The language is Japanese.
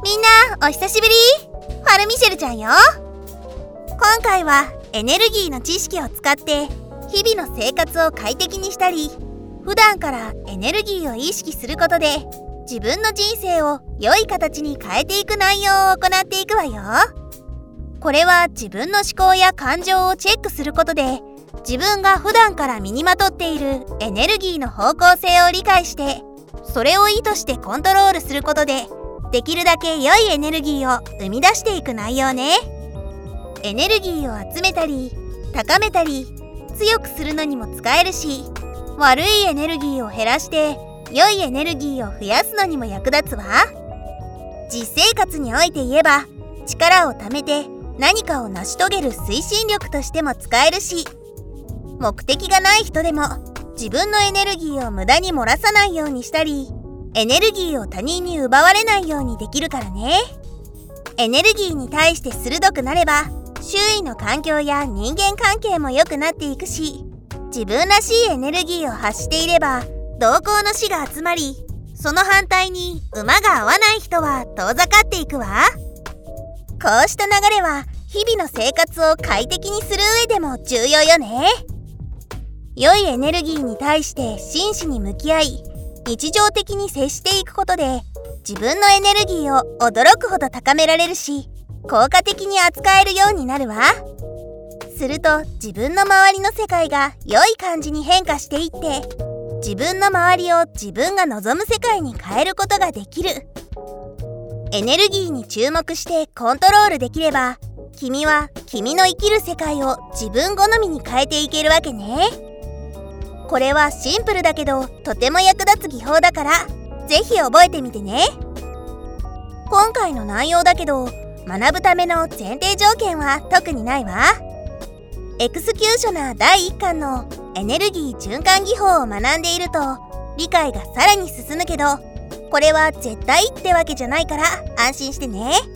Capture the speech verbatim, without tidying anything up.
みんなお久しぶり。ファルミシェルちゃんよ。今回はエネルギーの知識を使って日々の生活を快適にしたり、普段からエネルギーを意識することで自分の人生を良い形に変えていく内容を行っていくわよ。これは自分の思考や感情をチェックすることで、自分が普段から身にまとっているエネルギーの方向性を理解して、それを意図してコントロールすることで、できるだけ良いエネルギーを生み出していく内容ね。エネルギーを集めたり、高めたり、強くするのにも使えるし、悪いエネルギーを減らして良いエネルギーを増やすのにも役立つわ。実生活において言えば、力を貯めて何かを成し遂げる推進力としても使えるし、目的がない人でも自分のエネルギーを無駄に漏らさないようにしたり、エネルギーを他人に奪われないようにできるからね。エネルギーに対して鋭くなれば、周囲の環境や人間関係も良くなっていくし、自分らしいエネルギーを発していれば同行の士が集まり、その反対に馬が合わない人は遠ざかっていくわ。こうした流れは日々の生活を快適にする上でも重要よね。良いエネルギーに対して真摯に向き合い、日常的に接していくことで、自分のエネルギーを驚くほど高められるし、効果的に扱えるようになるわ。すると自分の周りの世界が良い感じに変化していって、自分の周りを自分が望む世界に変えることができる。エネルギーに注目してコントロールできれば、君は君の生きる世界を自分好みに変えていけるわけね。これはシンプルだけどとても役立つ技法だから、ぜひ覚えてみてね。今回の内容だけど、学ぶための前提条件は特にないわ。エクスキューショナーだいいっかんのエネルギー循環技法を学んでいると理解がさらに進むけど、これは絶対ってわけじゃないから安心してね。